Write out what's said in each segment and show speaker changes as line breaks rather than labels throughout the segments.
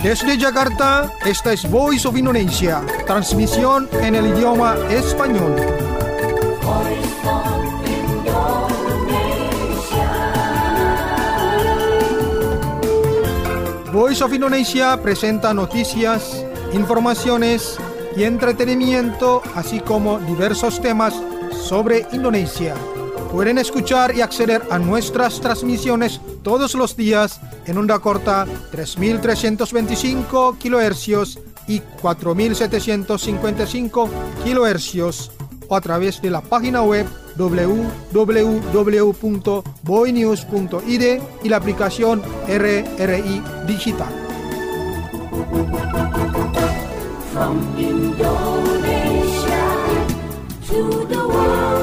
Desde Jakarta, esta es Voice of Indonesia, transmisión en el idioma español. Voice of Indonesia presenta noticias, informaciones y entretenimiento, así como diversos temas sobre Indonesia. Pueden escuchar y acceder a nuestras transmisiones todos los días en onda corta 3.325 kHz y 4.755 kHz o a través de la página web www.boinews.id y la aplicación RRI Digital.
From Indonesia to the world.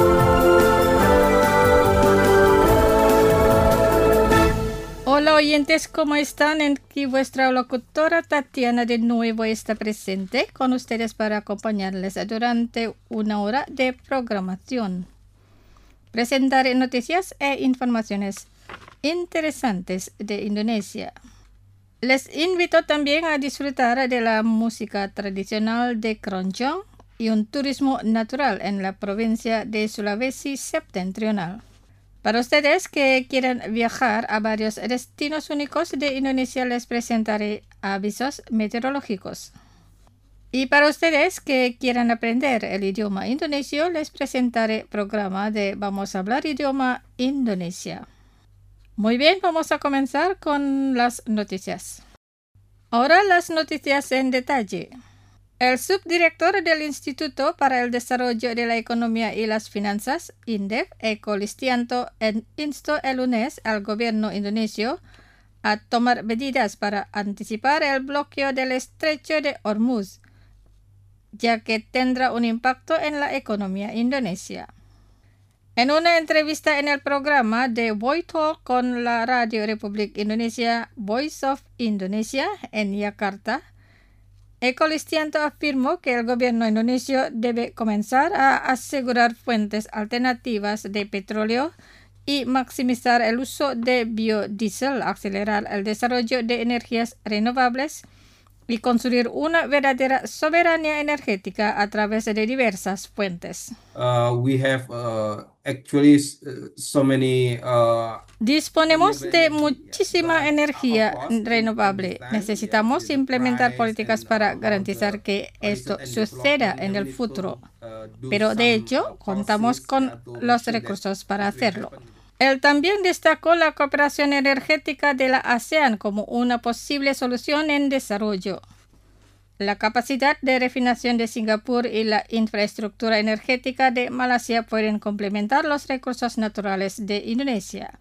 Hola oyentes, ¿cómo están? Aquí vuestra locutora Tatiana de nuevo está presente con ustedes para acompañarles durante una hora de programación. Presentar noticias e informaciones interesantes de Indonesia. Les invito también a disfrutar de la música tradicional de Keroncong y un turismo natural en la provincia de Sulawesi Septentrional. Para ustedes que quieran viajar a varios destinos únicos de Indonesia, les presentaré avisos meteorológicos. Y para ustedes que quieran aprender el idioma indonesio, les presentaré programa de Vamos a hablar idioma Indonesia. Muy bien, vamos a comenzar con las noticias. Ahora las noticias en detalle. El subdirector del Instituto para el Desarrollo de la Economía y las Finanzas, INDEF, Eko Listianto, instó el lunes al gobierno indonesio a tomar medidas para anticipar el bloqueo del estrecho de Hormuz, ya que tendrá un impacto en la economía indonesia. En una entrevista en el programa de Voice Talk con la Radio Republik Indonesia Voice of Indonesia en Yakarta, Eko Listianto afirmó que el gobierno indonesio debe comenzar a asegurar fuentes alternativas de petróleo y maximizar el uso de biodiesel, acelerar el desarrollo de energías renovables y construir una verdadera soberanía energética a través de diversas fuentes. Disponemos de muchísima energía renovable. Necesitamos implementar políticas para garantizar que esto suceda en el futuro. Pero de hecho, contamos con los recursos para hacerlo. Él también destacó la cooperación energética de la ASEAN como una posible solución en desarrollo. La capacidad de refinación de Singapur y la infraestructura energética de Malasia pueden complementar los recursos naturales de Indonesia.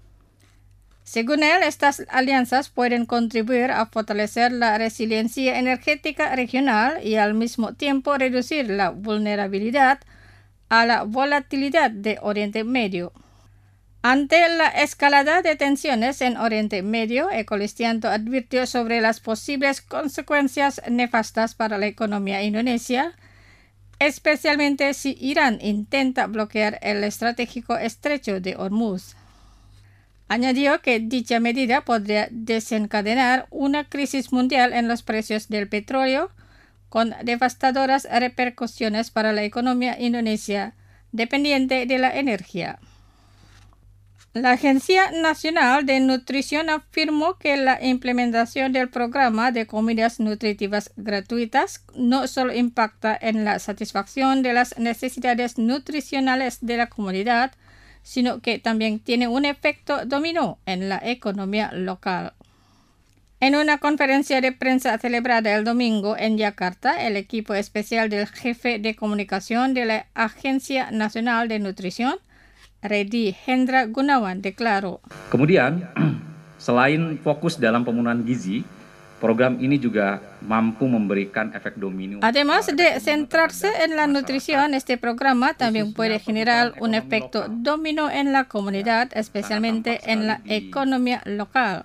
Según él, estas alianzas pueden contribuir a fortalecer la resiliencia energética regional y al mismo tiempo reducir la vulnerabilidad a la volatilidad de Oriente Medio. Ante la escalada de tensiones en Oriente Medio, Eko Listianto advirtió sobre las posibles consecuencias nefastas para la economía indonesia, especialmente si Irán intenta bloquear el estratégico estrecho de Hormuz. Añadió que dicha medida podría desencadenar una crisis mundial en los precios del petróleo, con devastadoras repercusiones para la economía indonesia, dependiente de la energía. La Agencia Nacional de Nutrición afirmó que la implementación del programa de comidas nutritivas gratuitas no solo impacta en la satisfacción de las necesidades nutricionales de la comunidad, sino que también tiene un efecto dominó en la economía local. En una conferencia de prensa celebrada el domingo en Yakarta, el equipo especial del jefe de comunicación de la Agencia Nacional de Nutrición, Reddy Hendra Gunawan, declaró.
Kemudian, selain fokus dalam pemenuhan gizi, program ini juga mampu memberikan efek domino.
Además de centrarse en la nutrición, este programa también puede generar un efecto dominó en la comunidad, especialmente en la economía local.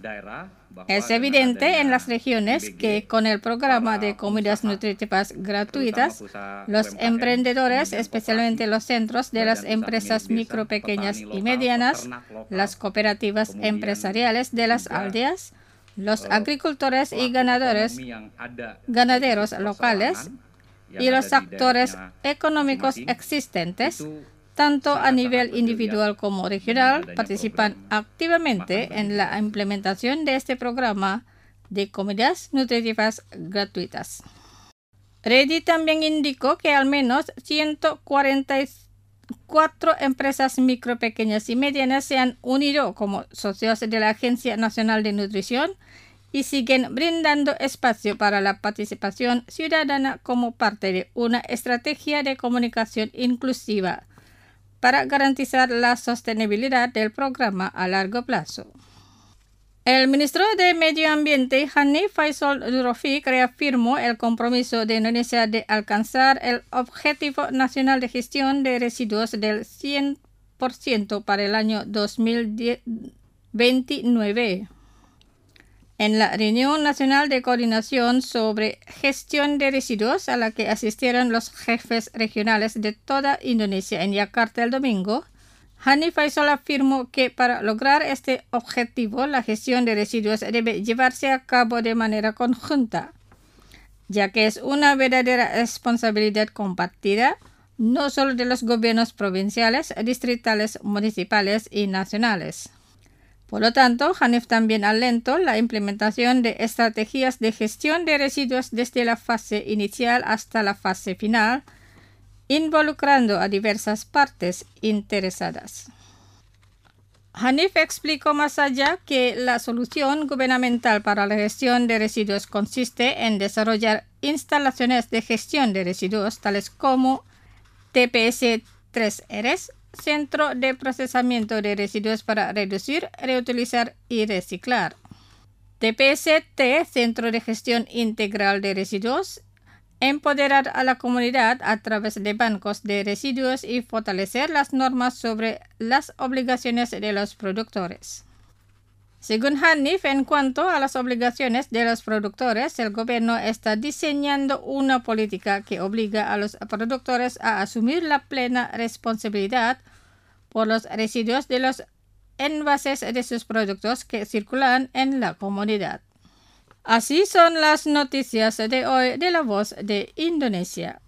Es evidente en las regiones que con el programa de comidas nutritivas gratuitas, los emprendedores, especialmente los centros de las empresas micro, pequeñas y medianas, las cooperativas empresariales de las aldeas, Los agricultores y ganaderos locales y los actores económicos existentes, tanto a nivel individual como regional, participan activamente en la implementación de este programa de comidas nutritivas gratuitas. Reddy también indicó que al menos 144 empresas micro, pequeñas y medianas se han unido como socios de la Agencia Nacional de Nutrición y siguen brindando espacio para la participación ciudadana como parte de una estrategia de comunicación inclusiva para garantizar la sostenibilidad del programa a largo plazo. El ministro de Medio Ambiente, Hanif Faisal Nurrafiq, reafirmó el compromiso de Indonesia de alcanzar el Objetivo Nacional de Gestión de Residuos del 100% para el año 2029. En la reunión nacional de coordinación sobre gestión de residuos a la que asistieron los jefes regionales de toda Indonesia en Yakarta el domingo, Hanif Faisal afirmó que para lograr este objetivo, la gestión de residuos debe llevarse a cabo de manera conjunta, ya que es una verdadera responsabilidad compartida, no solo de los gobiernos provinciales, distritales, municipales y nacionales. Por lo tanto, Hanif también alentó la implementación de estrategias de gestión de residuos desde la fase inicial hasta la fase final, involucrando a diversas partes interesadas. Hanif explicó más allá que la solución gubernamental para la gestión de residuos consiste en desarrollar instalaciones de gestión de residuos tales como TPS-3Rs, Centro de Procesamiento de Residuos para Reducir, Reutilizar y Reciclar. TPS-T, Centro de Gestión Integral de Residuos, empoderar a la comunidad a través de bancos de residuos y fortalecer las normas sobre las obligaciones de los productores. Según Hanif, en cuanto a las obligaciones de los productores, el gobierno está diseñando una política que obliga a los productores a asumir la plena responsabilidad por los residuos de los envases de sus productos que circulan en la comunidad. Así son las noticias de hoy de La Voz de Indonesia.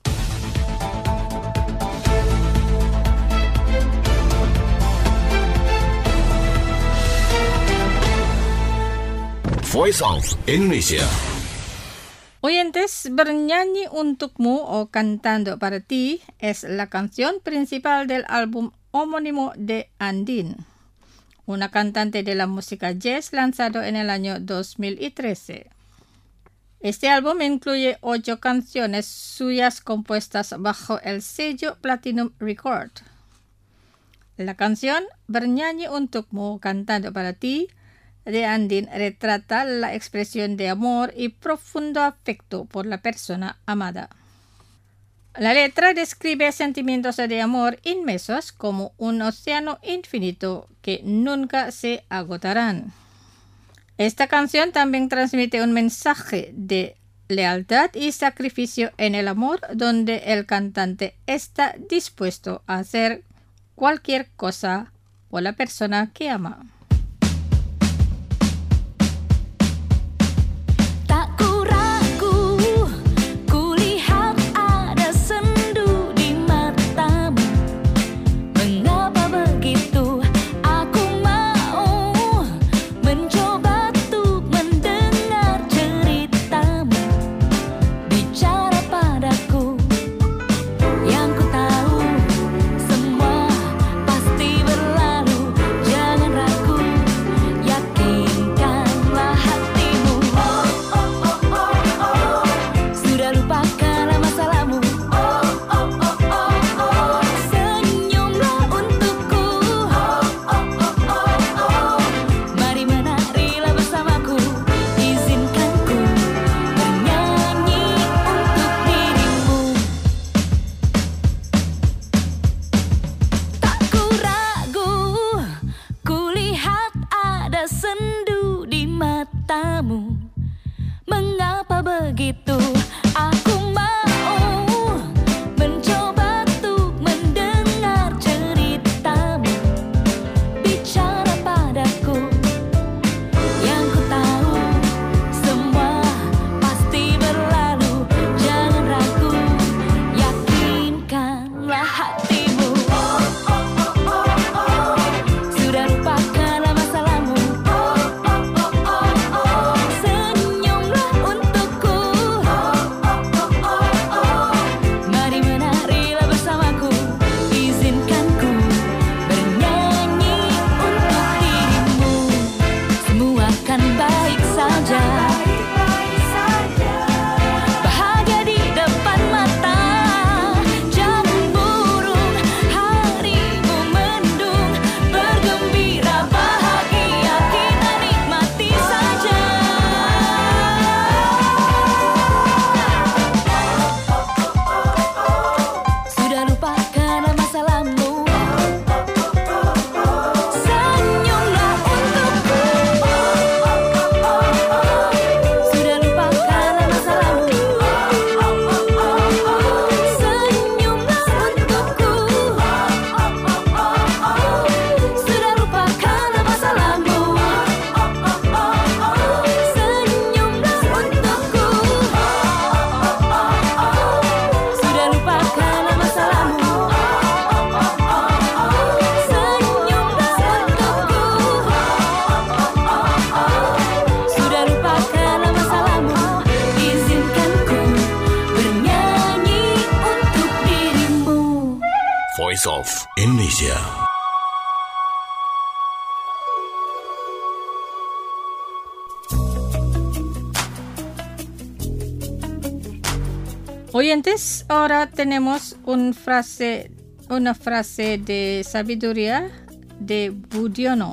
Voice of Indonesia.
Oyentes, Bernyanyi Untukmu o Cantando para Ti es la canción principal del álbum homónimo de Andin, una cantante de la música jazz lanzado en el año 2013. Este álbum incluye 8 canciones suyas compuestas bajo el sello Platinum Record. La canción Bernyanyi Untukmu, Cantando para Ti de Andin retrata la expresión de amor y profundo afecto por la persona amada. La letra describe sentimientos de amor inmensos como un océano infinito que nunca se agotarán. Esta canción también transmite un mensaje de lealtad y sacrificio en el amor, donde el cantante está dispuesto a hacer cualquier cosa por la persona que ama.
Semua pasti berlalu, jangan ragu.
Voice of Indonesia.
Oyentes, ahora tenemos una frase de sabiduría de Budiono.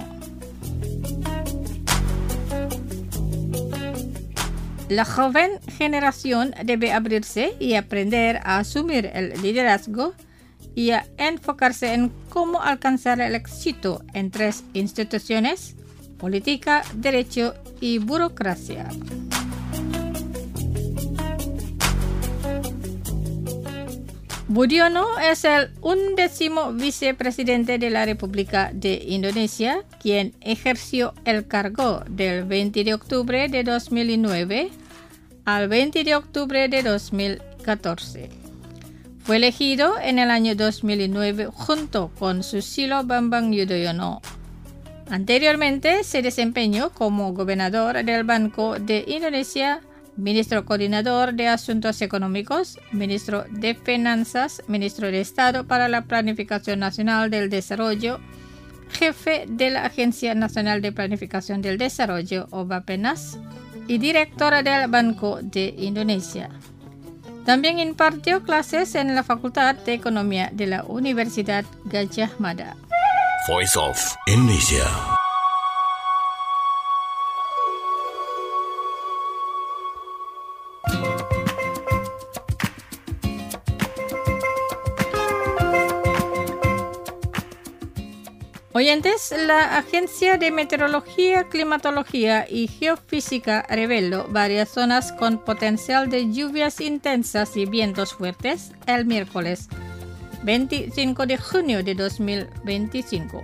La joven generación debe abrirse y aprender a asumir el liderazgo y a enfocarse en cómo alcanzar el éxito en 3 instituciones: política, derecho y burocracia. Budiono es el 11º vicepresidente de la República de Indonesia, quien ejerció el cargo del 20 de octubre de 2009 al 20 de octubre de 2014. Fue elegido en el año 2009 junto con Susilo Bambang Yudhoyono. Anteriormente se desempeñó como gobernador del Banco de Indonesia, ministro coordinador de Asuntos Económicos, ministro de Finanzas, ministro de Estado para la Planificación Nacional del Desarrollo, jefe de la Agencia Nacional de Planificación del Desarrollo, o Bappenas, y directora del Banco de Indonesia. También impartió clases en la Facultad de Economía de la Universidad Gadjah Mada.
Voice of Indonesia.
Oyentes, la Agencia de Meteorología, Climatología y Geofísica reveló varias zonas con potencial de lluvias intensas y vientos fuertes el miércoles 25 de junio de 2025.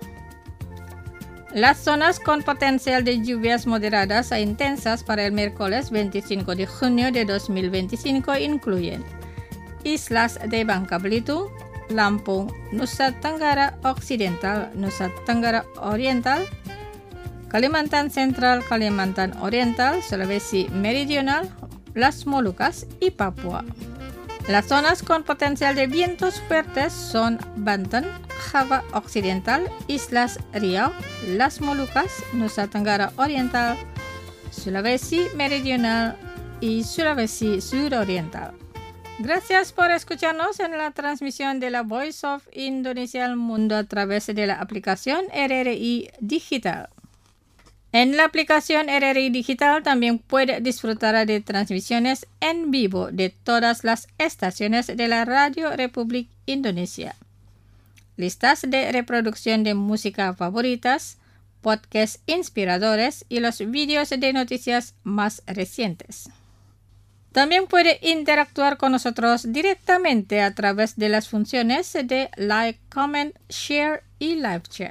Las zonas con potencial de lluvias moderadas a intensas para el miércoles 25 de junio de 2025 incluyen islas de Bangka Belitung, Lampung, Nusa Tenggara Occidental, Nusa Tenggara Oriental, Kalimantan Central, Kalimantan Oriental, Sulawesi Meridional, las Molucas y Papua. Las zonas con potencial de vientos fuertes son Banten, Java Occidental, Islas Riau, las Molucas, Nusa Tenggara Oriental, Sulawesi Meridional y Sulawesi Suroriental. Gracias por escucharnos en la transmisión de la Voice of Indonesia al mundo a través de la aplicación RRI Digital. En la aplicación RRI Digital también puede disfrutar de transmisiones en vivo de todas las estaciones de la Radio Republik Indonesia, listas de reproducción de música favoritas, podcasts inspiradores y los vídeos de noticias más recientes. También puede interactuar con nosotros directamente a través de las funciones de Like, Comment, Share y Live Chat.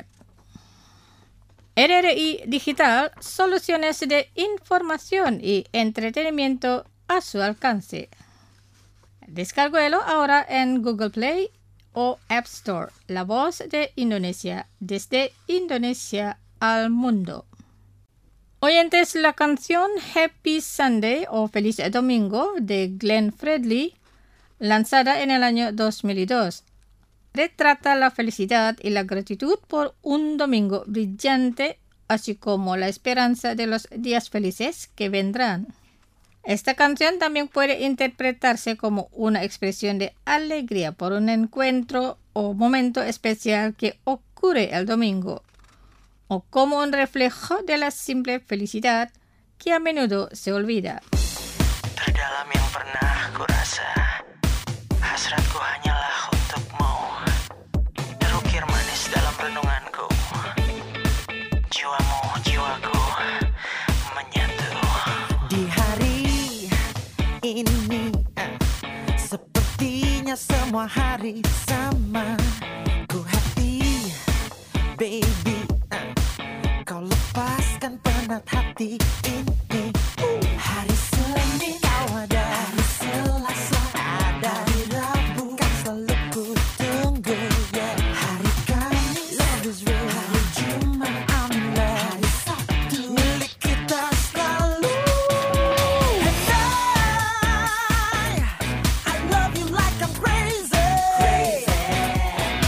RRI Digital, soluciones de información y entretenimiento a su alcance. Descárguelo ahora en Google Play o App Store. La voz de Indonesia, desde Indonesia al mundo. Oyentes, la canción Happy Sunday o Feliz Domingo de Glenn Fredly, lanzada en el año 2002, retrata la felicidad y la gratitud por un domingo brillante, así como la esperanza de los días felices que vendrán. Esta canción también puede interpretarse como una expresión de alegría por un encuentro o momento especial que ocurre el domingo, o como un reflejo de la simple felicidad que a menudo se olvida.
Terdalam yang pernah kurasa, hasratku hanyalah untukmu, terukir manis dalam renunganku, jiwamu, jiwaku menyatu. Di hari ini, sepertinya semua hari sama, ku happy, baby. Kau lepaskan penat hati ini. Hari Senin kau ada, hari Selasa ada, hari Rabu kan selalu ku tunggu, yeah. Hari Kamis love is real, hari Jumat alhamdulillah, hari Sabtu milik kita selalu. And I love you like I'm crazy, crazy.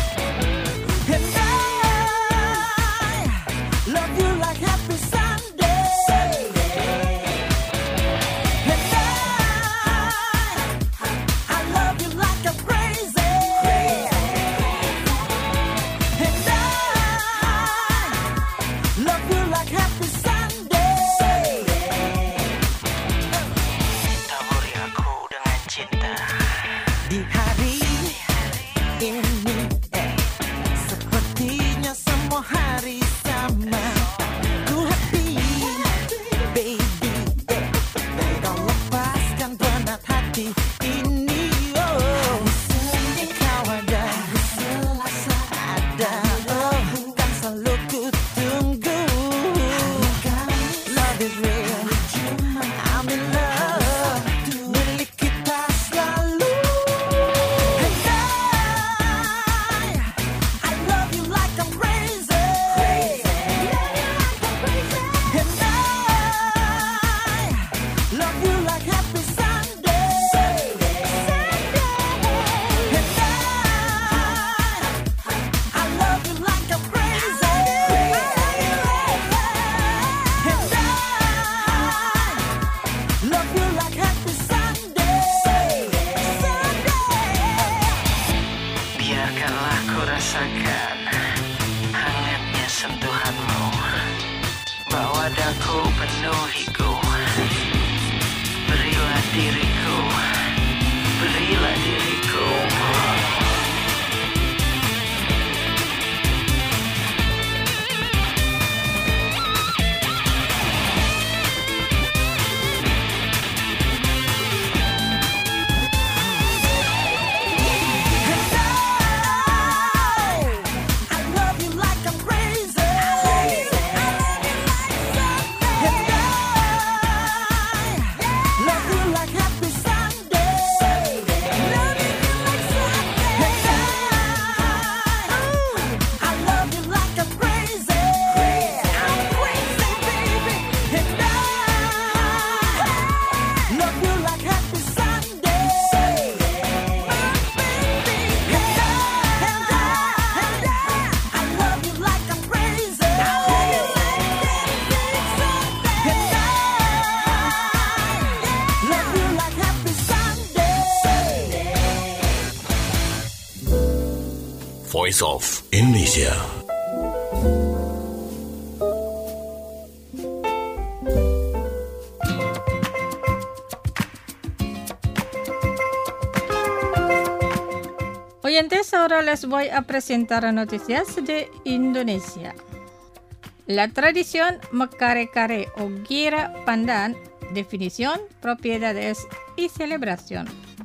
ini. Sepertinya semua hari sama. Ku happy, baby. Kau lepaskan penat hati ini. Oh, kau ada, kan selalu ku tunggu. Love is real, I'm in love. Milik kita selalu. And I love you like I'm crazy. And I love you like happy Sunday. And I love you like I'm crazy. And I love you like happy Sunday.
Biarkanlah ku rasakan hangatnya sentuhanmu. Bawa daku penuhiku. Berilah diriku. Berilah diriku.
I love you like I'm crazy. And I love you like happy Sunday. And I love you like I'm crazy. I'm crazy, baby. And I love you like happy Sunday. I love you like I'm crazy. Love you like happy Sunday.
Voice of Indonesia.
Oyentes, ahora les voy a presentar noticias de Indonesia. La tradición Mekare-Kare o Gira Pandan, definición, propiedades y celebración.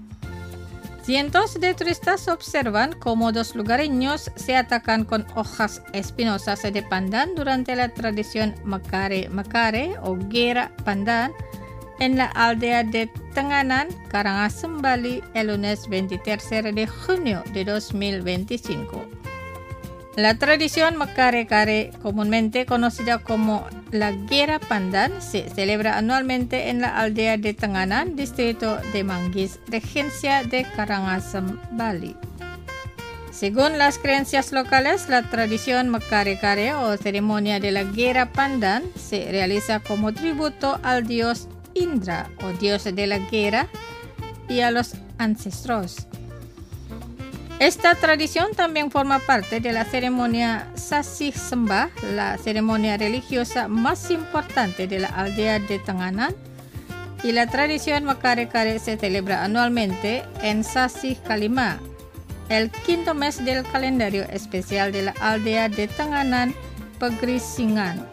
Cientos de turistas observan cómo dos lugareños se atacan con hojas espinosas de pandan durante la tradición Mekare-Mekare o Gira Pandan en la aldea de Tenganan, Karangasem, Bali, el lunes 23 de junio de 2025. La tradición Mekare-Kare, comúnmente conocida como la Gira Pandan, se celebra anualmente en la aldea de Tenganan, distrito de Manggis, regencia de Karangasem, Bali. Según las creencias locales, la tradición Mekare-Kare o ceremonia de la Gira Pandan se realiza como tributo al dios Indra o dios de la guerra y a los ancestros. Esta tradición también forma parte de la ceremonia Sasih Sembah, la ceremonia religiosa más importante de la aldea de Tenganan, y la tradición Mekare-Kare se celebra anualmente en Sasih Kalima, el quinto mes del calendario especial de la aldea de Tenganan, Pegrisingan.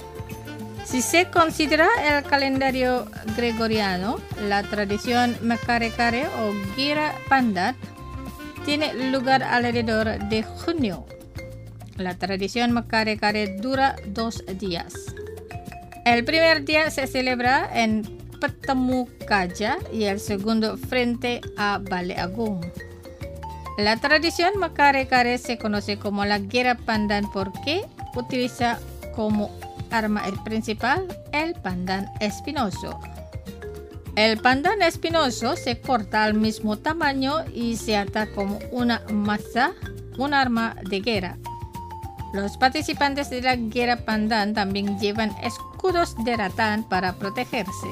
Si se considera el calendario gregoriano, la tradición Mekare-Kare o Gira Pandan tiene lugar alrededor de junio. La tradición Mekare-Kare dura 2 días. El primer día se celebra en Petemu Kaja y el segundo frente a Balai Agung. La tradición Mekare-Kare se conoce como la Gira Pandan porque utiliza como arma principal el pandan espinoso. El pandan espinoso se corta al mismo tamaño y se ata como una maza, un arma de guerra. Los participantes de la Gira Pandan también llevan escudos de ratán para protegerse.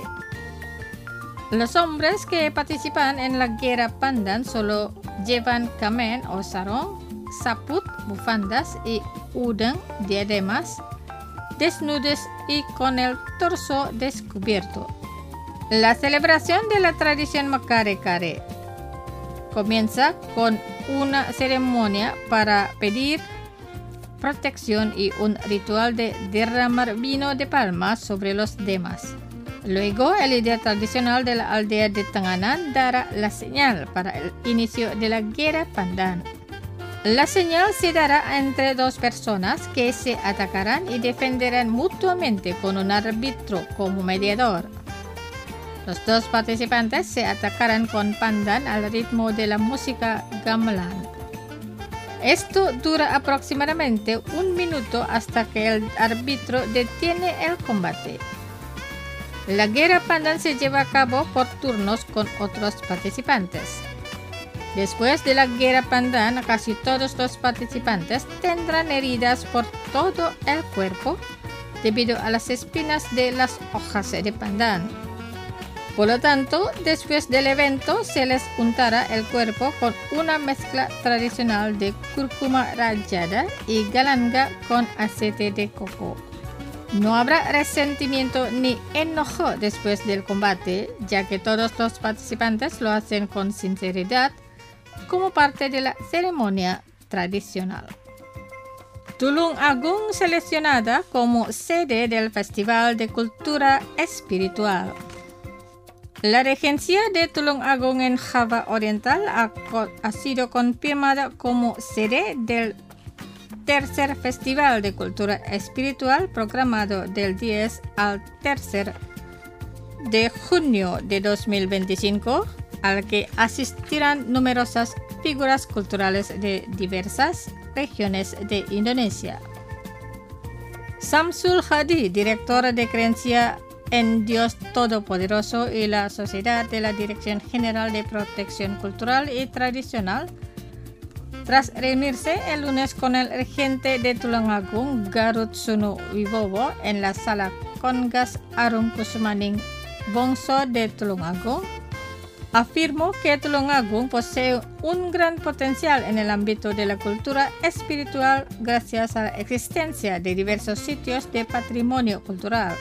Los hombres que participan en la Gira Pandan solo llevan kamen o sarong, saput, bufandas y udeng, diademas, desnudos y con el torso descubierto. La celebración de la tradición Mekare-Kare comienza con una ceremonia para pedir protección y un ritual de derramar vino de palma sobre los demás. Luego, el líder tradicional de la aldea de Tenganan dará la señal para el inicio de la guerra Pandan. La señal se dará entre dos personas que se atacarán y defenderán mutuamente con un árbitro como mediador. Los dos participantes se atacarán con pandan al ritmo de la música gamelan. Esto dura aproximadamente 1 minuto hasta que el árbitro detiene el combate. La guerra pandan se lleva a cabo por turnos con otros participantes. Después de la guerra pandan, casi todos los participantes tendrán heridas por todo el cuerpo debido a las espinas de las hojas de pandan. Por lo tanto, después del evento se les untará el cuerpo con una mezcla tradicional de cúrcuma rallada y galanga con aceite de coco. No habrá resentimiento ni enojo después del combate, ya que todos los participantes lo hacen con sinceridad como parte de la ceremonia tradicional. Tulung Agung seleccionada como sede del Festival de Cultura Espiritual. La regencia de Tulung Agung en Java Oriental ha sido confirmada como sede del tercer Festival de Cultura Espiritual programado del 10 al 13 de junio de 2025, al que asistirán numerosas figuras culturales de diversas regiones de Indonesia. Samsul Hadi, director de creencia en Dios Todopoderoso y la Sociedad de la Dirección General de Protección Cultural y Tradicional, tras reunirse el lunes con el regente de Tulung Agung, Garut Sunu Wibowo, en la sala Kongas Arum Kusumaning Bongso de Tulung Agung, afirmó que Tulung Agung posee un gran potencial en el ámbito de la cultura espiritual gracias a la existencia de diversos sitios de patrimonio cultural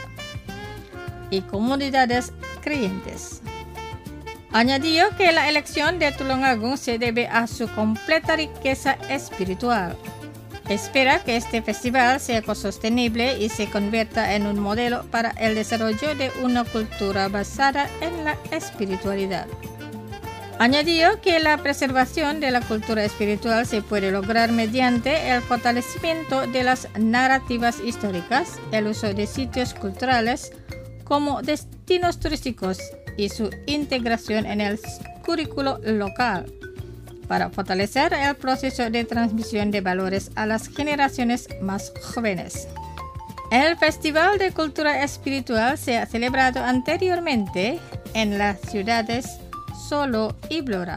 y comunidades creyentes. Añadió que la elección de Tulung Agung se debe a su completa riqueza espiritual. Espera que este festival sea ecosostenible y se convierta en un modelo para el desarrollo de una cultura basada en la espiritualidad. Añadió que la preservación de la cultura espiritual se puede lograr mediante el fortalecimiento de las narrativas históricas, el uso de sitios culturales como destinos turísticos y su integración en el currículo local, para fortalecer el proceso de transmisión de valores a las generaciones más jóvenes. El Festival de Cultura Espiritual se ha celebrado anteriormente en las ciudades Solo y Blora.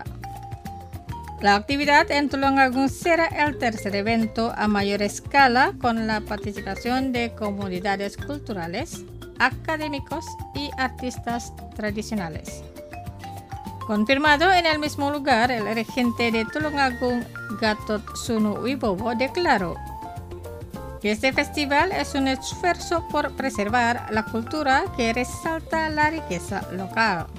La actividad en Tulung Agung será el tercer evento a mayor escala con la participación de comunidades culturales, académicos y artistas tradicionales. Confirmado en el mismo lugar, el regente de Tulung Agung, Gatot Sunu Wibowo, declaró que este festival es un esfuerzo por preservar la cultura que resalta la riqueza local,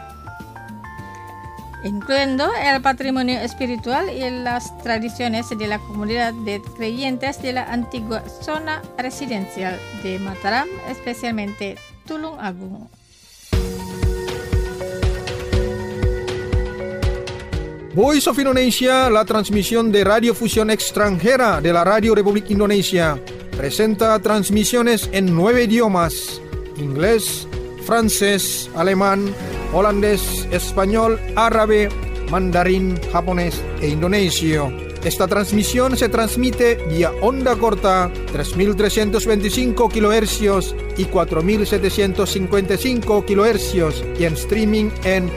incluyendo el patrimonio espiritual y las tradiciones de la comunidad de creyentes de la antigua zona residencial de Mataram, especialmente Tulung Agung.
Voice of Indonesia, la transmisión de radiofusión extranjera de la Radio Republik Indonesia, presenta transmisiones en 9 idiomas: inglés, francés, alemán, holandés, español, árabe, mandarín, japonés e indonesio. Esta transmisión se transmite vía onda corta 3.325 kHz y 4.755 kHz y en streaming en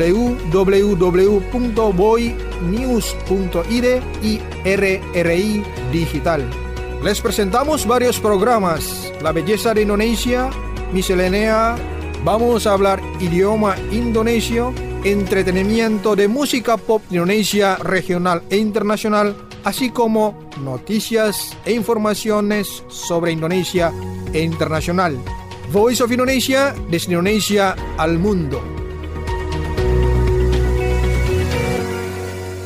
www.boynews.id y RRI Digital. Les presentamos varios programas: La Belleza de Indonesia, Miscelánea, vamos a hablar idioma indonesio, entretenimiento de música pop Indonesia regional e internacional, así como noticias e informaciones sobre Indonesia e internacional. Voice of Indonesia, desde Indonesia al mundo.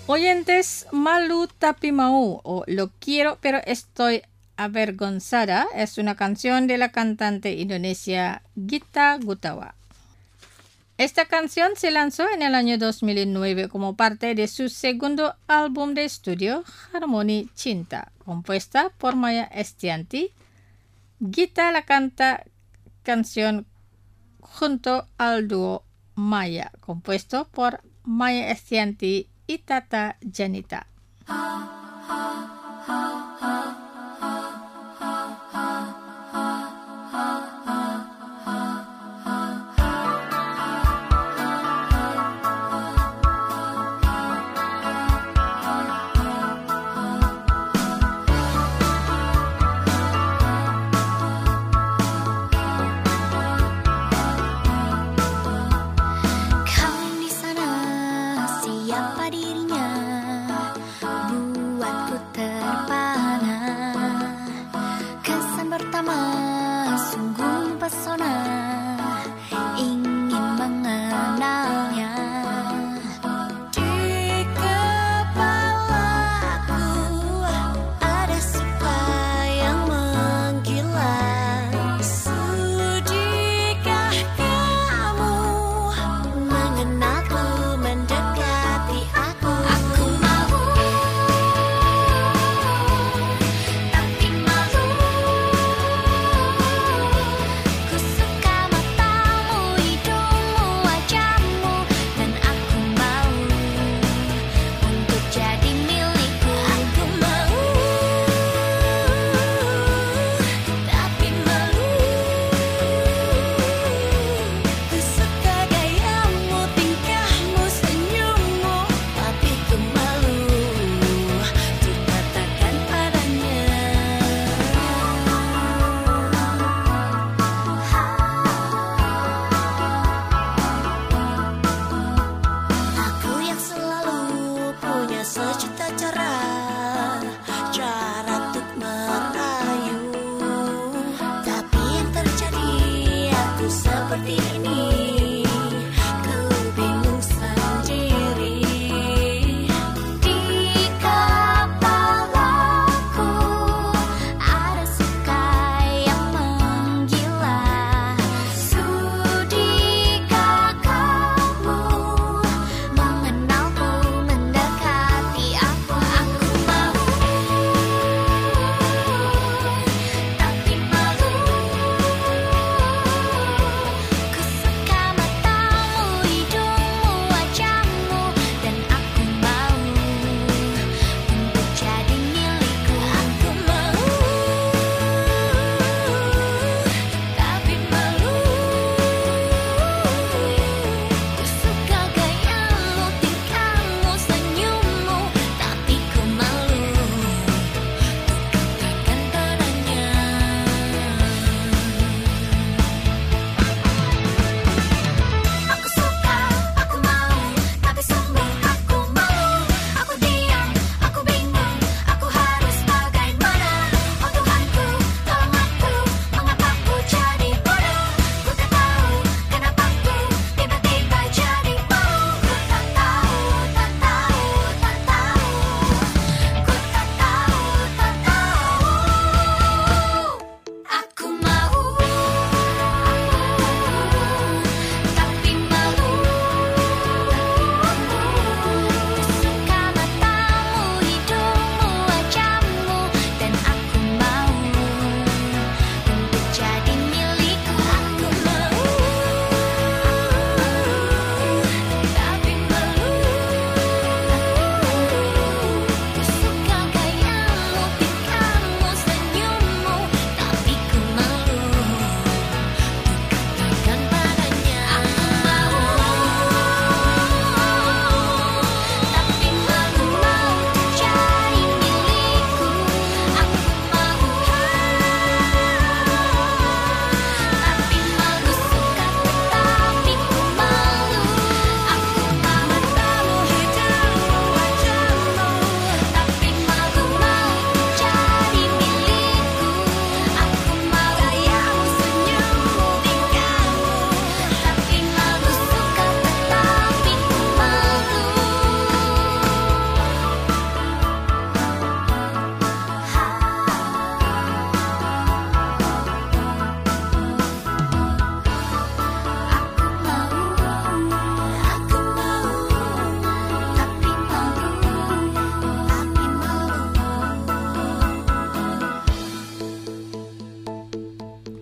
Oyentes, malu tapi mau o lo quiero pero estoy avergonzada es una canción de la cantante indonesia Gita Gutawa. Esta canción se lanzó en el año 2009 como parte de su segundo álbum de estudio, Harmoni Cinta, compuesta por Maya Estianty. Gita la canta canción junto al dúo Maya, compuesto por Maya Estianty y Tata Janita.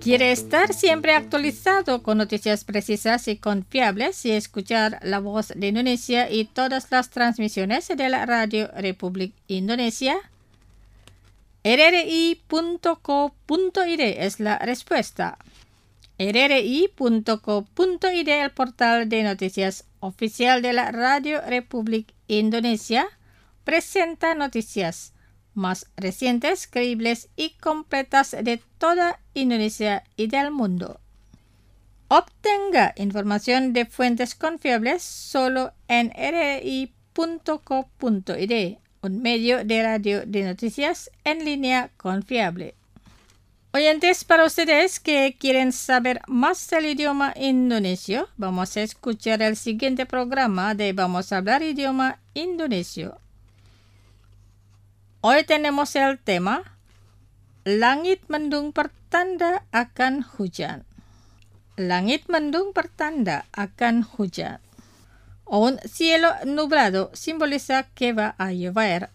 ¿Quiere estar siempre actualizado con noticias precisas y confiables y escuchar la voz de Indonesia y todas las transmisiones de la Radio Republik Indonesia? rri.co.id es la respuesta. rri.co.id, el portal de noticias oficial de la Radio Republik Indonesia, presenta noticias más recientes, creíbles y completas de toda Indonesia y del mundo. Obtenga información de fuentes confiables solo en rri.co.id, un medio de radio de noticias en línea confiable. Oyentes, para ustedes que quieren saber más del idioma indonesio, vamos a escuchar el siguiente programa de Vamos a hablar idioma indonesio. Hoy tenemos el tema Langit mendung pertanda akan hujan. Langit mendung pertanda akan hujan. Un cielo nublado simboliza que va a llover.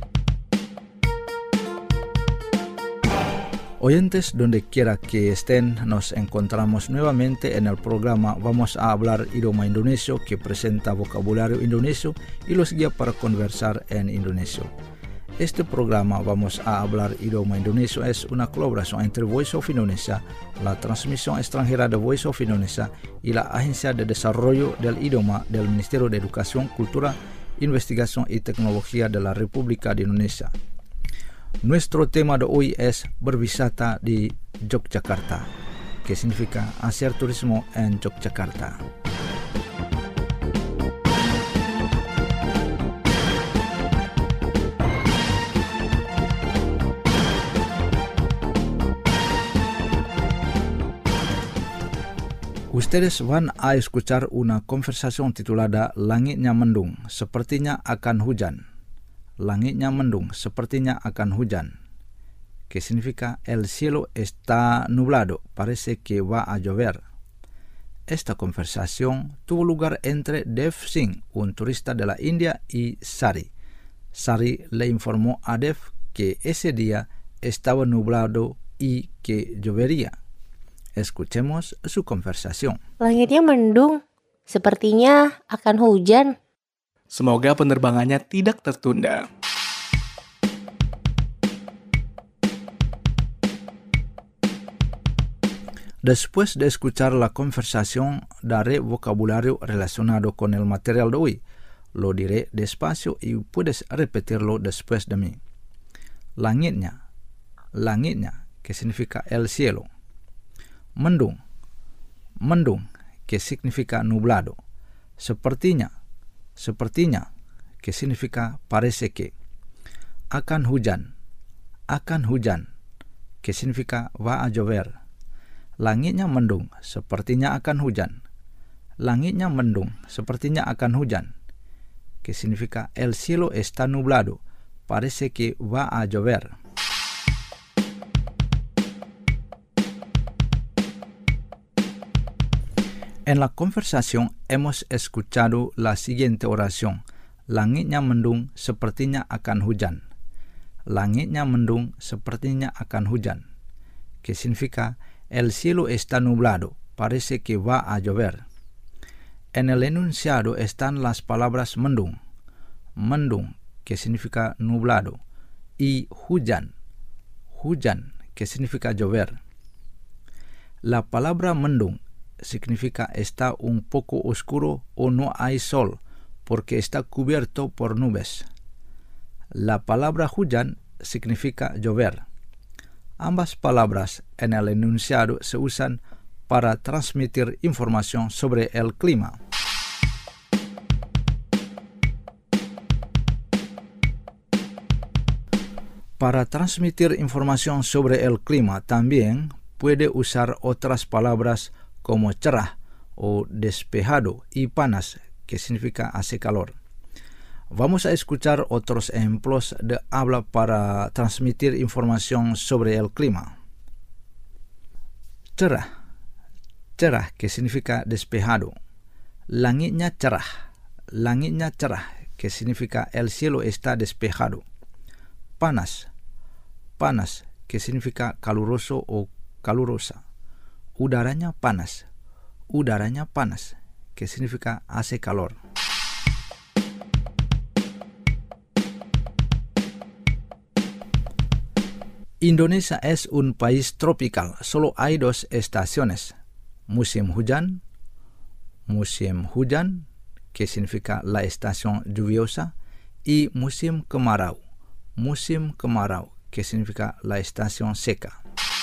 Oyentes, donde quiera que estén, nos encontramos nuevamente en el programa Vamos a hablar idioma indonesio, que presenta vocabulario indonesio y los guía para conversar en indonesio. Este programa Vamos a hablar idioma indonesio es una colaboración entre Voice of Indonesia, la transmisión extranjera de Voice of Indonesia y la Agencia de Desarrollo del Idioma del Ministerio de Educación, Cultura, Investigación y Tecnología de la República de Indonesia. Nuestro tema de hoy es berwisata di Yogyakarta, que significa hacer turismo en Yogyakarta. Ustedes van a escuchar una conversación titulada Langitnya mendung, sepertinya akan hujan. Langitnya mendung, sepertinya akan hujan, que significa el cielo está nublado, parece que va a llover. Esta conversación tuvo lugar entre Dev Singh, un turista de la India, y Sari. Sari le informó a Dev que ese día estaba nublado y que llovería. Escuchemos su conversación.
Langitnya mendung, sepertinya akan hujan.
Semoga penerbangannya tidak tertunda.
Después de escuchar la conversación, daré vocabulario relacionado con el material de hoy. Lo diré despacio y puedes repetirlo después de mí. Langitnya, langitnya, que significa el cielo. Mendung, mendung, que significa nublado. Sepertinya, sepertinya, que significa parece que. Akan hujan, que significa va a llover. Langitnya mendung, sepertinya akan hujan. Langitnya mendung, sepertinya akan hujan, que significa el cielo está nublado, parece que va a llover. En la conversación hemos escuchado la siguiente oración. Langitnya mendung, sepertinya akan hujan. Langitnya mendung, sepertinya akan hujan, que significa el cielo está nublado, parece que va a llover. En el enunciado están las palabras mendung, mendung, que significa nublado, y hujan, hujan, que significa llover. La palabra mendung significa está un poco oscuro o no hay sol, porque está cubierto por nubes. La palabra hujan significa llover. Ambas palabras en el enunciado se usan para transmitir información sobre el clima. Para transmitir información sobre el clima también puede usar otras palabras como cerah o despejado y panas, que significa hace calor. Vamos a escuchar otros ejemplos de habla para transmitir información sobre el clima. Cerah, cerah, que significa despejado. Langitnya cerah, que significa el cielo está despejado. Panas, panas, que significa caluroso o calurosa. udaranya panas. Udaranya panas, que significa hace calor. Indonesia es un país tropical. Solo hay 2 estaciones. Musim hujan, que significa la estación lluviosa, y musim kemarau, que significa la estación seca.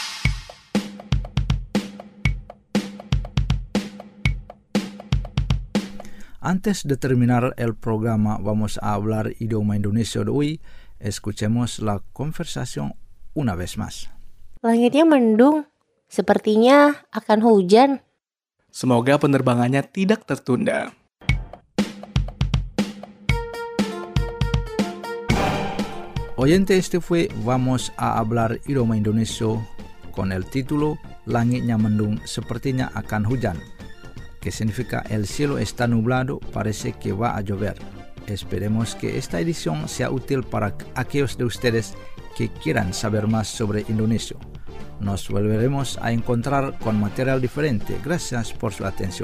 Antes de terminar el programa, vamos a hablar idioma Indonesia de hoy. Escuchemos la conversación una vez más.
Langitnya mendung, sepertinya akan hujan.
Semoga penerbangannya tidak tertunda.
Oyente, este fue Vamos a hablar idioma Indonesia con el título Langitnya mendung, sepertinya akan hujan, que significa el cielo está nublado, parece que va a llover. Esperemos que esta edición sea útil para aquellos de ustedes que quieran saber más sobre Indonesia. Nos volveremos a encontrar con material diferente. Gracias por su atención.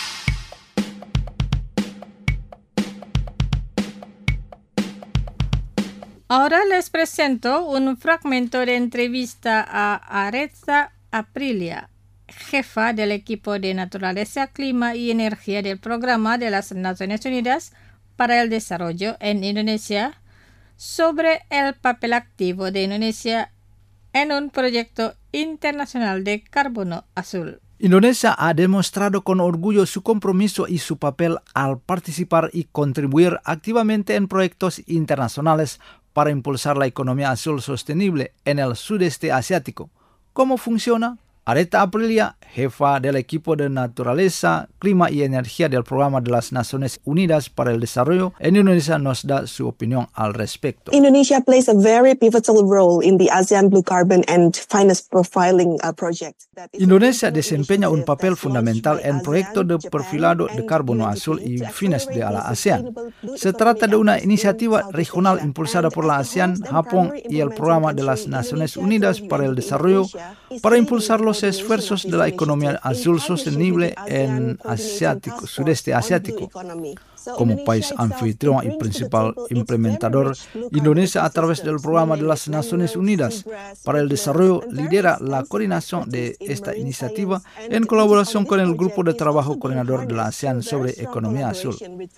Ahora les presento un fragmento de entrevista a Aretha Aprilia, jefa del equipo de Naturaleza, Clima y Energía del Programa de las Naciones Unidas para el Desarrollo en Indonesia, sobre el papel activo de Indonesia en un proyecto internacional de carbono azul.
Indonesia ha demostrado con orgullo su compromiso y su papel al participar y contribuir activamente en proyectos internacionales para impulsar la economía azul sostenible en el sudeste asiático. ¿Cómo funciona? Aretha Aprilia, jefa del equipo de Naturaleza, Clima y Energía del Programa de las Naciones Unidas para el Desarrollo en Indonesia, nos da su opinión al respecto.
Indonesia plays a very pivotal role in the ASEAN Blue Carbon and Finance Profiling project.
Indonesia desempeña un papel fundamental en proyectos de perfilado de carbono azul y fines de la ASEAN. Se trata de una iniciativa regional impulsada por la ASEAN, Japón y el Programa de las Naciones Unidas para el Desarrollo para impulsar los esfuerzos de la economía azul sostenible en sudeste asiático. Como país anfitrión y principal implementador, Indonesia, a través del Programa de las Naciones Unidas para el Desarrollo, lidera la coordinación de esta iniciativa en colaboración con el Grupo de Trabajo Coordinador de la ASEAN sobre Economía Azul.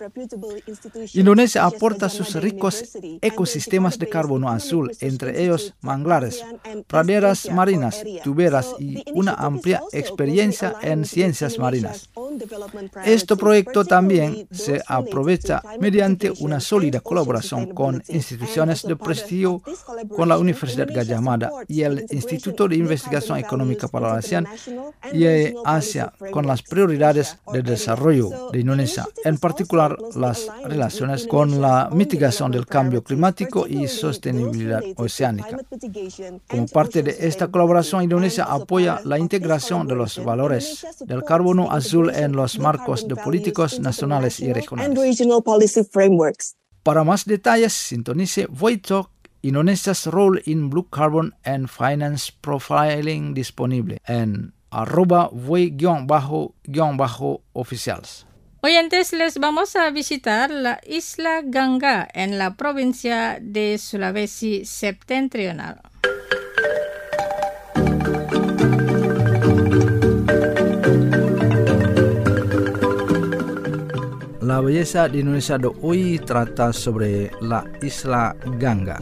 Indonesia aporta sus ricos ecosistemas de carbono azul, entre ellos manglares, praderas marinas, tuberas y una amplia experiencia en ciencias marinas. Este proyecto también se aprovecha mediante una sólida colaboración con instituciones de prestigio, con la Universidad Gadjah Mada y el Instituto de Investigación Económica para la ASEAN y Asia, con las prioridades de desarrollo de Indonesia, en particular las relaciones con la mitigación del cambio climático y sostenibilidad oceánica. Como parte de esta colaboración, Indonesia apoya la integración de los valores del carbono azul en los marcos de políticos nacionales y regionales. Para más detalles, sintonice Voitalk, Indonesia's Role in Blue Carbon and Finance Profiling, disponible en @voi_officials.
Oyentes, les vamos a visitar la isla Gangga en la provincia de Sulawesi Septentrional.
La belleza de Indonesia de hoy trata sobre la isla Gangga.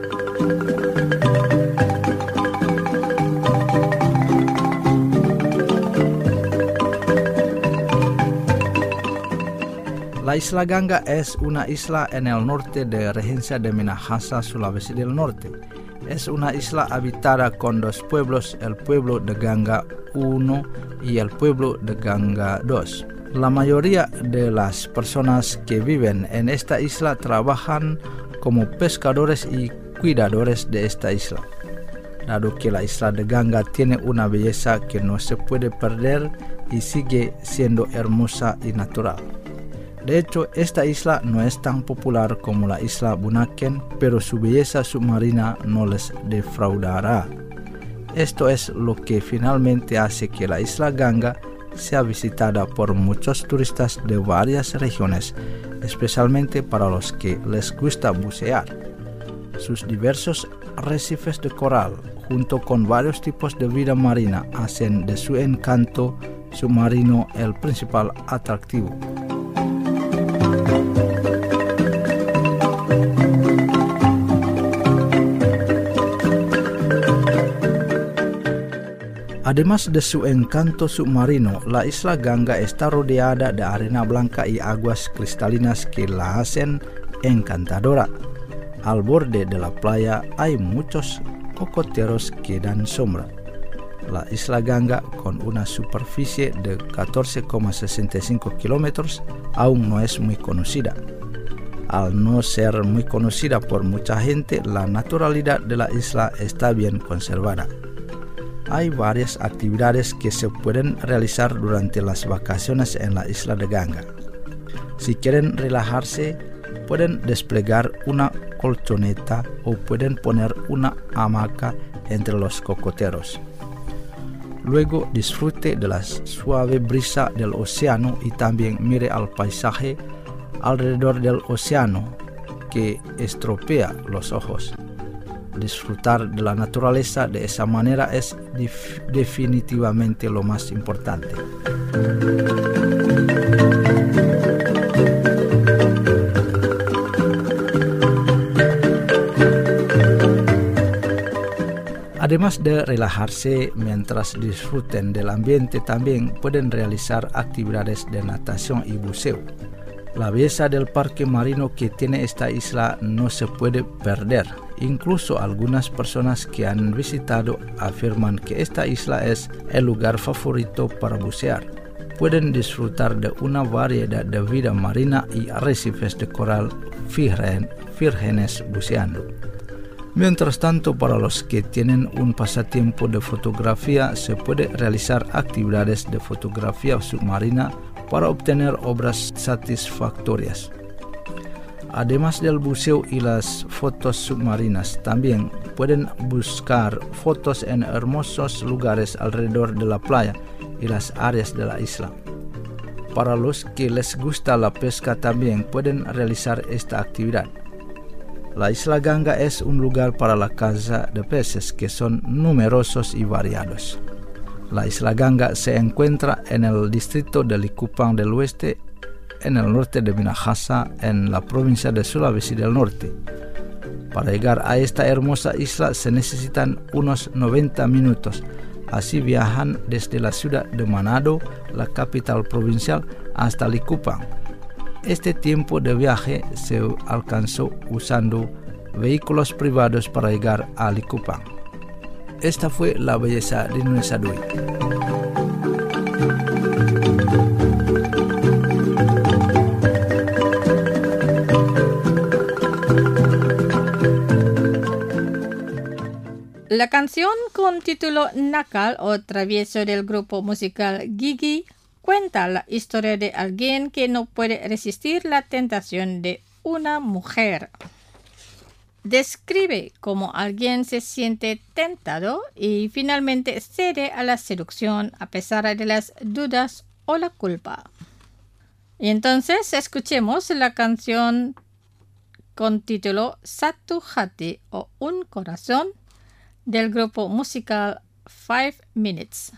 La isla Gangga es una isla en el norte de Regencia de Minahasa, Sulawesi del Norte. Es una isla habitada con 2 pueblos, el pueblo de Gangga 1 y el pueblo de Gangga 2. La mayoría de las personas que viven en esta isla trabajan como pescadores y cuidadores de esta isla. Dado que la isla de Gangga tiene una belleza que no se puede perder y sigue siendo hermosa y natural. De hecho, esta isla no es tan popular como la isla Bunaken, pero su belleza submarina no les defraudará. Esto es lo que finalmente hace que la isla Ganga sea visitada por muchos turistas de varias regiones, especialmente para los que les gusta bucear. Sus diversos arrecifes de coral, junto con varios tipos de vida marina, hacen de su encanto submarino el principal atractivo. Además de su encanto submarino, la isla Ganga está rodeada de arena blanca y aguas cristalinas que la hacen encantadora. Al borde de la playa hay muchos cocoteros que dan sombra. La isla Ganga, con una superficie de 14,65 kilómetros, aún no es muy conocida. Al no ser muy conocida por mucha gente, la naturalidad de la isla está bien conservada. Hay varias actividades que se pueden realizar durante las vacaciones en la isla de Ganga. Si quieren relajarse, pueden desplegar una colchoneta o pueden poner una hamaca entre los cocoteros. Luego disfrute de la suave brisa del océano y también mire al paisaje alrededor del océano que estropea los ojos. Disfrutar de la naturaleza de esa manera es definitivamente lo más importante. Además de relajarse mientras disfruten del ambiente, también pueden realizar actividades de natación y buceo. La belleza del parque marino que tiene esta isla no se puede perder. Incluso algunas personas que han visitado afirman que esta isla es el lugar favorito para bucear. Pueden disfrutar de una variedad de vida marina y arrecifes de coral vírgenes buceando. Mientras tanto, para los que tienen un pasatiempo de fotografía, se puede realizar actividades de fotografía submarina para obtener obras satisfactorias. Además del buceo y las fotos submarinas, también pueden buscar fotos en hermosos lugares alrededor de la playa y las áreas de la isla. Para los que les gusta la pesca, también pueden realizar esta actividad. La isla Ganga es un lugar para la caza de peces que son numerosos y variados. La isla Ganga se encuentra en el distrito de Likupang del Oeste, en el norte de Minahasa, en la provincia de Sulawesi del Norte. Para llegar a esta hermosa isla se necesitan unos 90 minutos. Así viajan desde la ciudad de Manado, la capital provincial, hasta Likupang. Este tiempo de viaje se alcanzó usando vehículos privados para llegar a Likupang. Esta fue la belleza de Nusa Dui.
La canción con título Nakal o Travieso del grupo musical Gigi cuenta la historia de alguien que no puede resistir la tentación de una mujer. Describe cómo alguien se siente tentado y finalmente cede a la seducción a pesar de las dudas o la culpa. Y entonces escuchemos la canción con título Satu Hati o Un Corazón del grupo musical 5 Minutes.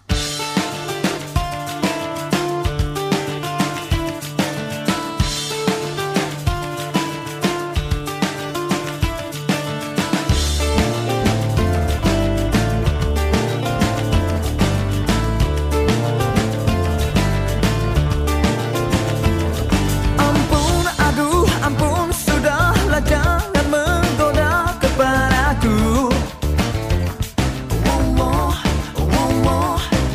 Jangan menggoda kepadaku.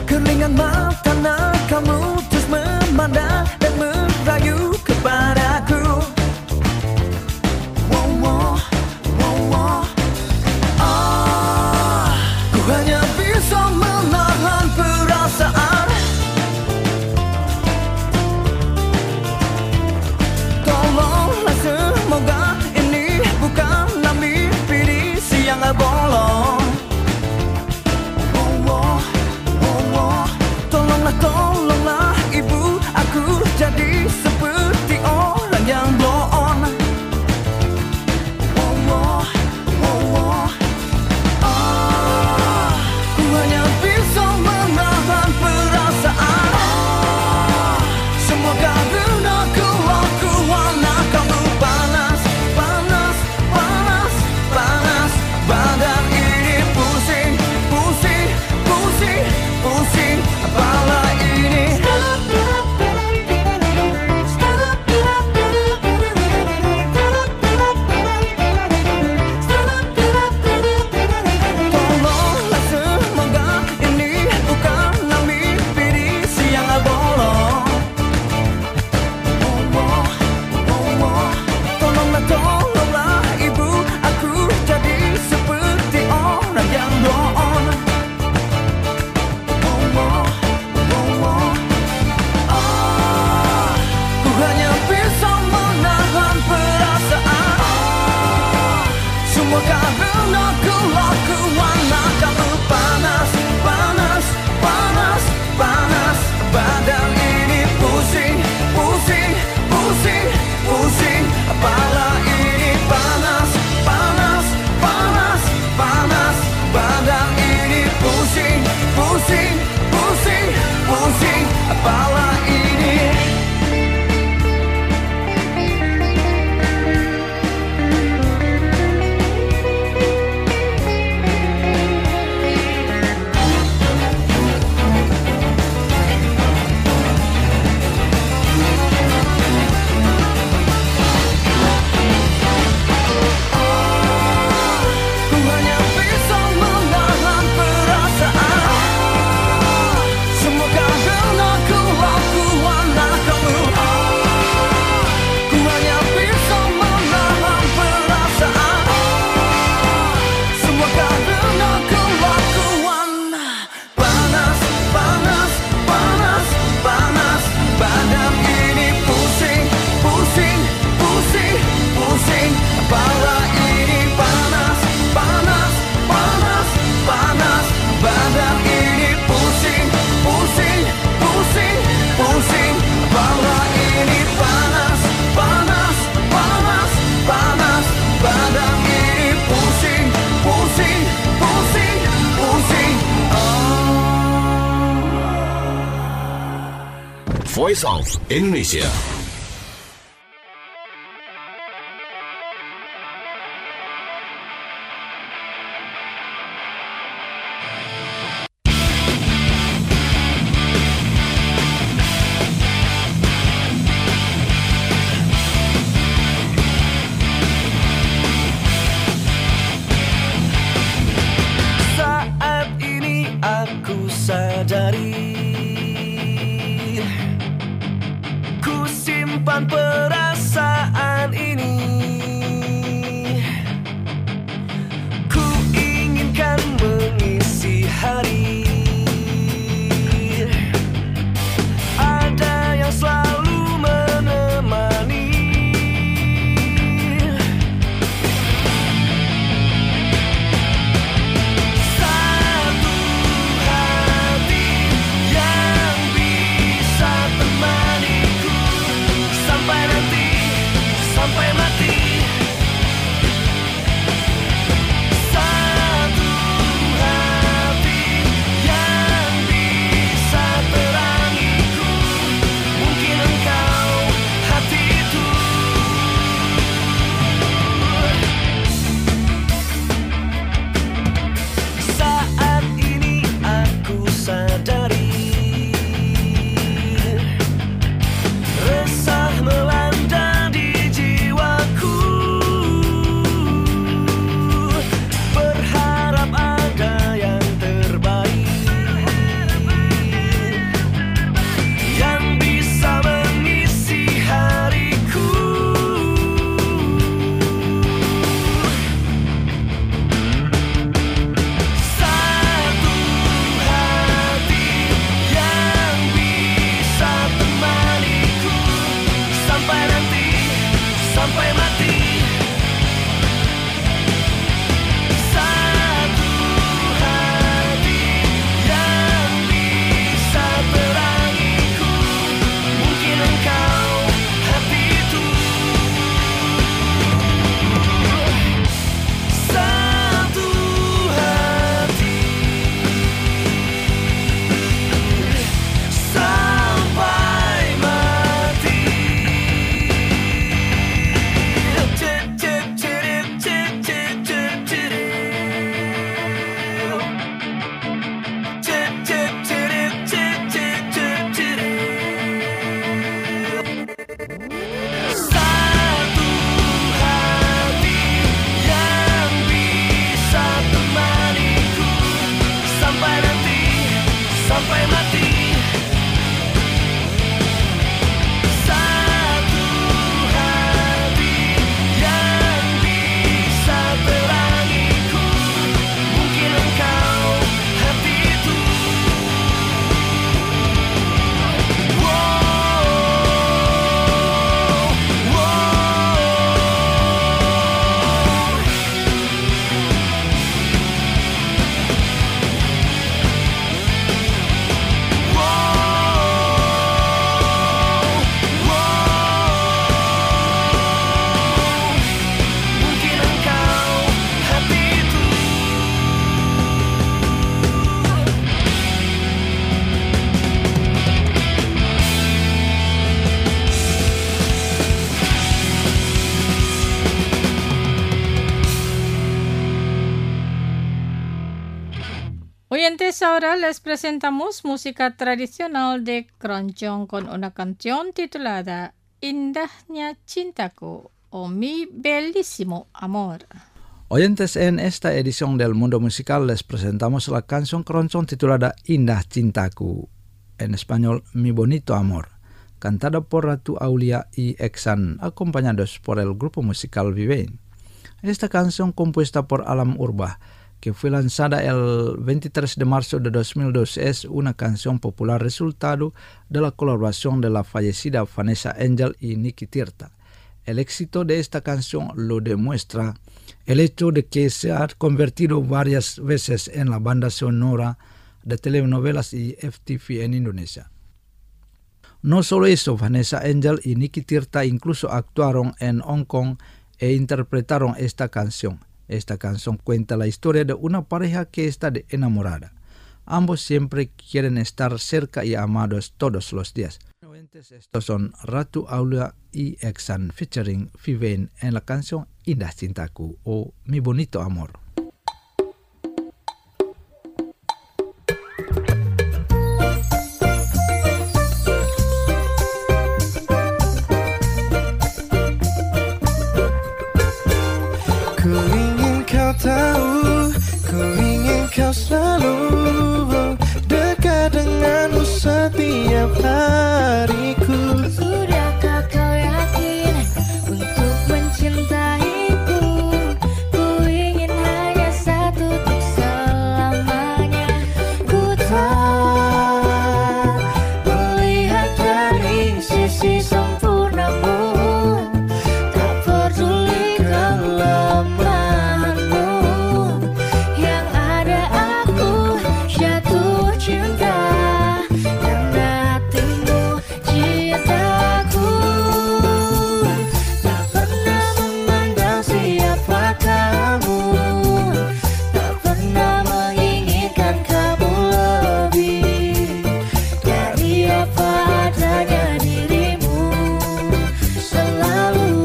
Voice of Indonesia.
Perasaan ini ku inginkan mengisi hari. Ada yang selalu menemani. Satu hati yang bisa temaniku sampai nanti, sampai mati. Satu hati yang bisa terangiku. Mungkin engkau hati itu. Saat ini aku sadari resah melanda di jiwaku. Berharap ada yang terbaik yang bisa mengisi hariku. Satu hati yang bisa temaniku sampai nanti, sampai mati. Satu hati yang bisa terangiku. Mungkin engkau hati itu. Satu hati sampai mati. Satu hati yang bisa temaniku sampai nanti, sampai mati. Satu hati yang bisa terangiku. Mungkin engkau hati itu. Mungkin engkau hati itu.
Oyentes, ahora les presentamos música tradicional de Keroncong con una canción titulada Indahnya Cintaku o Mi Bellísimo Amor.
Oyentes, en esta edición del Mundo Musical les presentamos la canción Keroncong titulada Indah Cintaku, en español Mi Bonito Amor, cantada por Ratu Aulia y Eksan, acompañados por el grupo musical Vivein. Esta canción, compuesta por Alam Urbah, que fue lanzada el 23 de marzo de 2002, es una canción popular resultado de la colaboración de la fallecida Vanessa Angel y Nicky Tirta. El éxito de esta canción lo demuestra el hecho de que se ha convertido varias veces en la banda sonora de telenovelas y FTV en Indonesia. No solo eso, Vanessa Angel y Nicky Tirta incluso actuaron en Hong Kong e interpretaron esta canción. Esta canción cuenta la historia de una pareja que está enamorada. Ambos siempre quieren estar cerca y amados todos los días. Estos son Ratu Aula y Exan featuring Vivian en la canción Indah Cintaku o Mi Bonito Amor.
Ku ingin kau tahu, ku ingin kau selalu dekat denganmu setiap hariku.
Sudahkah kau yakin untuk mencintaiku? Ku ingin hanya satu untuk selamanya. Ku tak melihat dari sisi sempurnamu, tak peduli kelemahanmu. Yang ada aku jatuh cinta karena hatimu cintaku. Tak pernah memandang siapa kamu, tak pernah menginginkan kamu lebih dari apa adanya dirimu. Selalu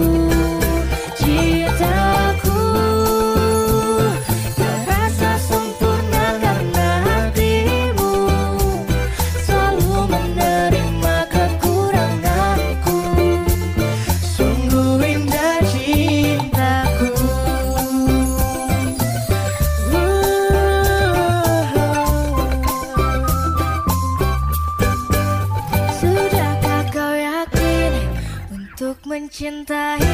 cintaku terasa sempurna karena hatimu selalu menerima kekuranganku. Sungguh indah cintaku. Sudahkah kau yakin untuk mencintai